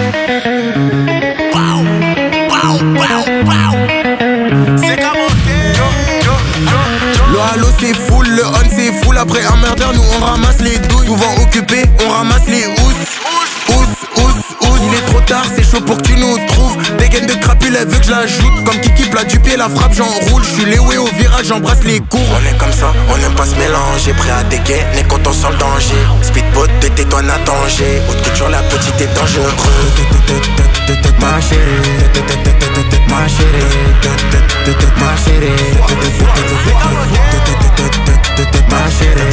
C'est comme le halo c'est full, le on c'est full. Après un murder, nous on ramasse les douilles. Souvent occupés, on ramasse les housses. Il est trop tard, c'est chaud pour que tu nous trouves. Des gaines de crapule, elle veut que je l'ajoute. Comme Kiki plat du pied, la frappe j'enroule. Je suis Léoué au virage, j'embrasse les cours. On est comme ça, on n'aime pas se mélanger. Prêt à dégainer quand on sent le danger. Speedboat de tais-toi à danger. Autre que toujours la petite est dangereuse. Ma chérie, ma chérie, ma chérie, ma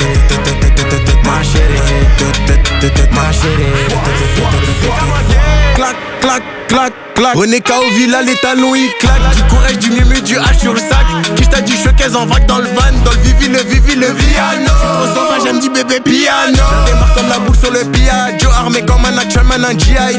chérie, ma chérie. Clac, clac, clac, clac. René K.O. Villa, les talons ils claquent. Du courage, du mumu, du H sur le sac. Qui t'a dit showcase en vrac dans le van. Dans le vivi, le piano. Au sauvage, j'aime dit bébé piano. Je démarre comme la boule sur le piano. Armé comme un action man, un G.I.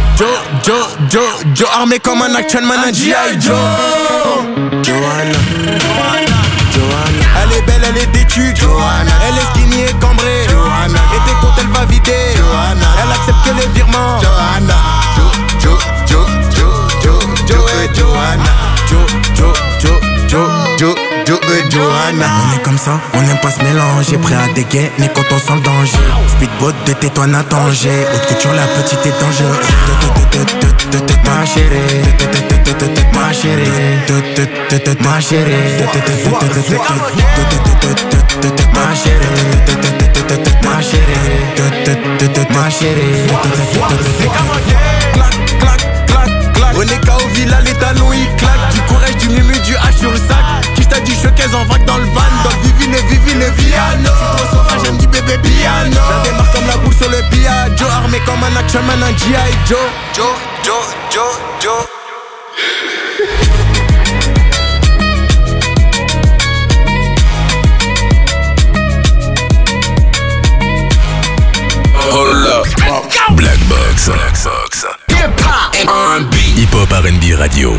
Joe, armé comme un action man, un G.I. Joe. Johanna. Elle est belle, elle est têtue, Johanna. Elle est skinny et cambrée, Johanna. Et dès quand elle va vider, Johanna. Elle accepte que les virements, Johanna. Johanna. On est comme ça, on n'aime pas se mélanger. Prêt à dégainer quand on sent le danger. Speedboat de tais-toi à danger. Haute couture, la petite est dangereuse. Ma chérie, ma chérie, ma chérie, ma chérie, ma chérie. Clac, clac, clac, clac. René K.O. Villa, les talons ils claquent. Du courage, du mumu, du H sur le sac. Qui t'a dit showcase en vrac dans le van. Dans le vivi, le piano. Trop sauvage, j'aime dit bébé piano. Je démarre comme la boule sur le piano. Joe armé comme un action man, un G.I. Joe. Hold up. Black Box. Hip-hop and R&B. Hip-hop R&B Radio.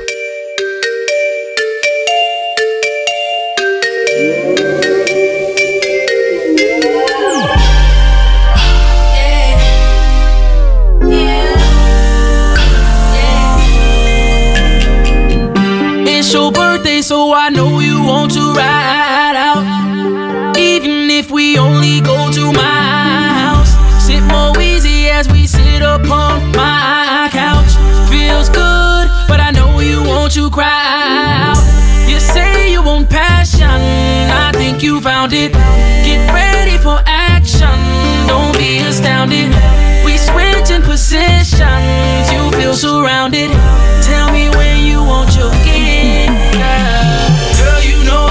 It's your birthday, so I know you want to ride out. Even if we only go to my house. Sit more easy as we sit upon my couch. Feels good, but I know you want to cry out. You say you want passion, I think you found it. Get ready for action, don't be astounded. We switching positions, you feel surrounded. Tell me when you want your gift, girl. Girl, you know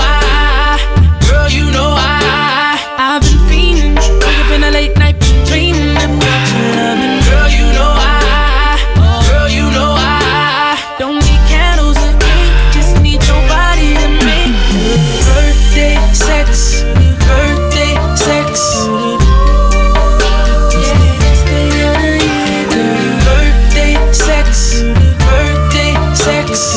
I've been fiending. Wake up in the late night, dreaming about your loving. Girl, you know I don't need candles or cake, just need your body to make birthday sex, birthday sex. Birthday sex, birthday sex.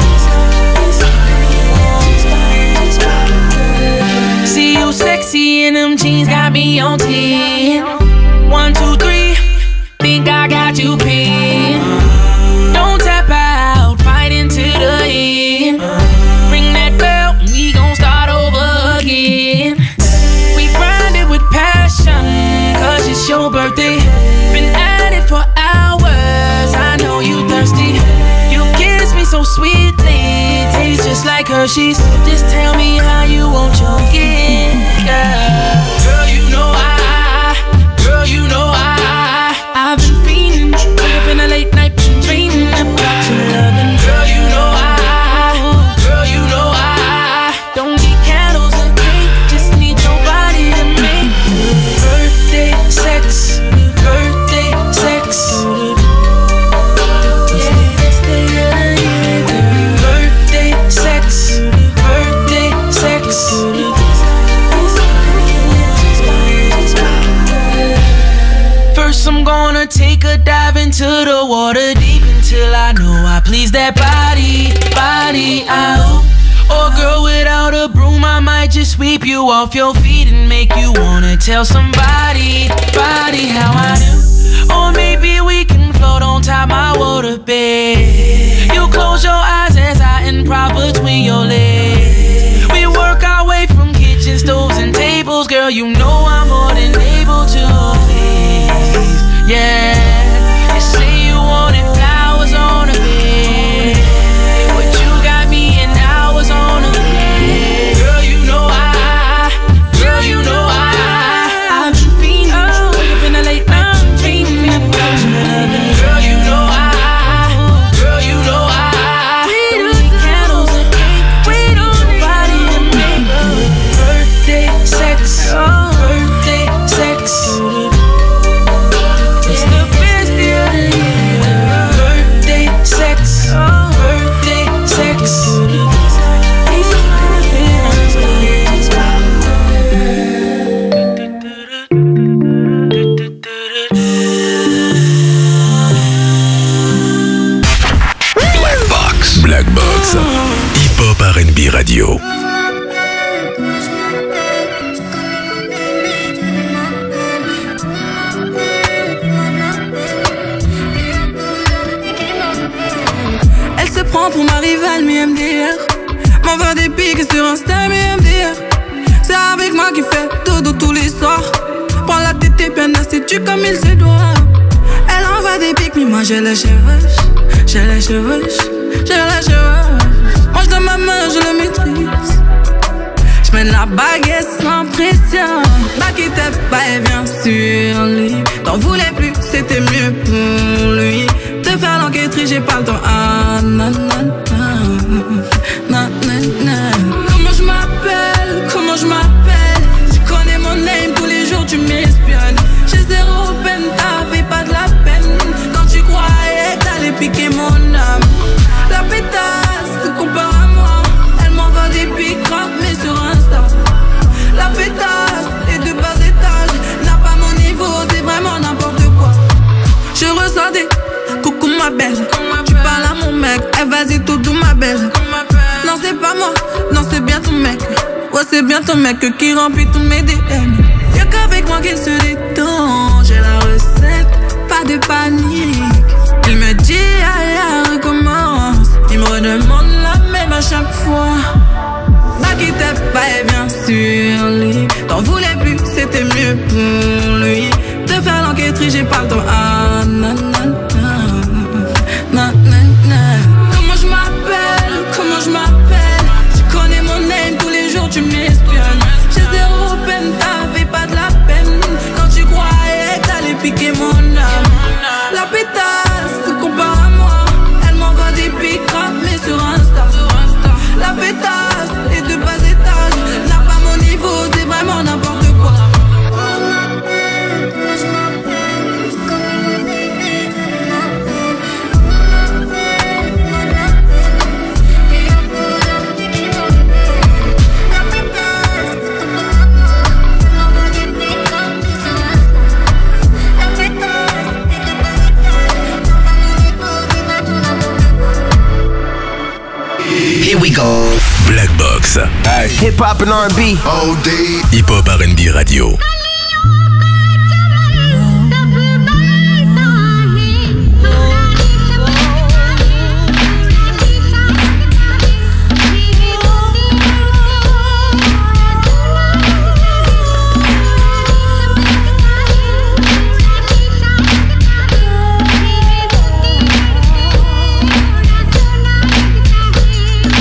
See you sexy in them jeans, got me on 10. 1, 2, 3, think I got you pinned. Don't tap out, fight into the end. Ring that bell, we gon' start over again. We grinded with passion, cause it's your birthday. Been at it for hours, I know you thirsty. You kiss me so sweetly, tastes just like Hershey's. Just tell me how you want your gift, girl. Girl, you know I've been fiending. Wake up in the late night, dreaming about your loving. Girl, you know I don't need candles or cake, just need your body to make birthday sex, birthday sex. Birthday sex, birthday sex. First I'm gonna take a dive into the water deep until I know I please that body out. Or girl, without a broom I might just sweep you off your feet and make you wanna tell somebody how I do. I wanna be. You close your eyes as I improv between your legs. We work our way from kitchen stoves and tables, girl. You know I'm more than able to please. Yeah, you say you wanted flowers on a bed, but you got me in hours on a bed. Girl, you know I've been fiending. Wake up in the late night, dreaming about you. Girl, you know we don't need candles and cake. We don't need nobody to make up. Birthday sex, birthday sex. It's the best day of the year. Birthday sex, birthday sex. Black Box, hip-hop R&B radio. Elle se prend pour ma rivale, mi MDR. M'envoie des pics sur Insta, mi MDR. C'est avec moi qu'il fait dodo tous les soirs. Prends la tête et bien institue comme il se doit. Elle envoie des pics, mais moi j'ai les cheveux. J'ai les cheveux. Mange dans ma main, je le maîtrise. J'mène la baguette sans pression. Back it up, et bien sur lui. T'en voulais plus, c'était mieux pour lui. De faire l'enquêterie, j'ai pas le temps. Ah, nanana. Comment je m'appelle? Tu connais mon name, tous les jours tu m'espionnes. J'ai zéro peine, t'avais pas de la peine. Quand tu croyais que t'allais piquer mon âme. La pétasse se compare à moi. Elle m'envoie des pics mais sur Insta. La pétasse est de bas étage. N'a pas mon niveau, c'est vraiment n'importe quoi. Je ressens des coucou ma belle. Tu parles à mon mec, eh vas-y tout doux ma belle. Non c'est pas moi, non c'est bien ton mec. Ouais c'est bien ton mec qui remplit tous mes DM. Y'a qu'avec moi qu'il se détend. J'ai la recette, pas de panique. Il me dit aïe, recommence. Il me redemande la même à chaque fois. Back it up, et bien sur lui. T'en voulais plus, c'était mieux pour lui. De faire l'enquêterie, j'ai pas le temps. Ah, nanana. Comment je m'appelle? Tu connais mon name, tous les jours tu m'espionnes. J'ai zéro peine, t'avais pas de la peine. Quand tu croyais que t'allais piquer mon âme. La pétasse se compare à moi. Elle m'envoie des pics mais sur Insta. La pétasse est de bas étage. N'a pas mon niveau, c'est vraiment n'importe quoi. Here we go. Black Box. Hip hop and R&B. All day. Hip hop R&B radio.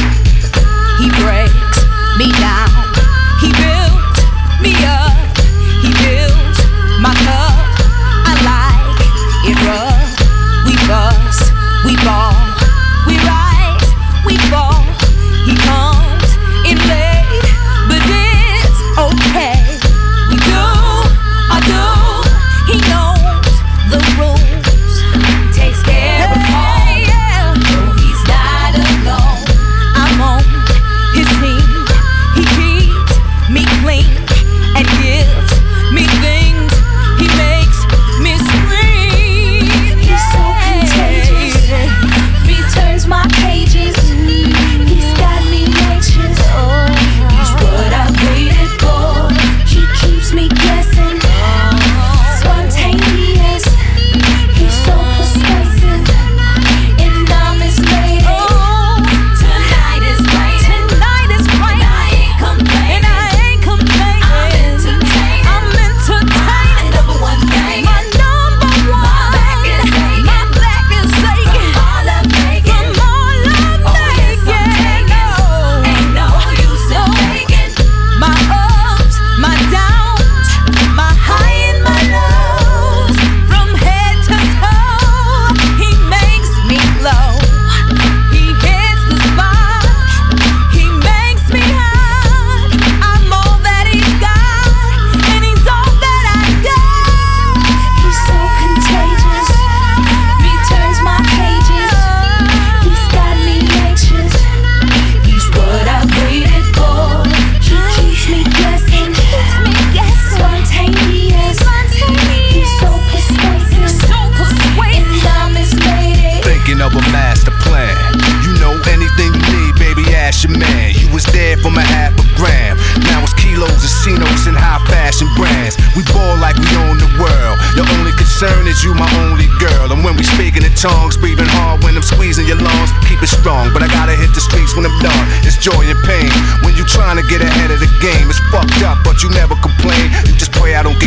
He breaks me down, he builds me up. We ball like we own the world. Your only concern is you, my only girl. And when we speaking in tongues, breathing hard when I'm squeezing your lungs. Keep it strong, but I gotta hit the streets when I'm done. It's joy and pain when you trying to get ahead of the game. It's fucked up, but you never complain. You just pray I don't get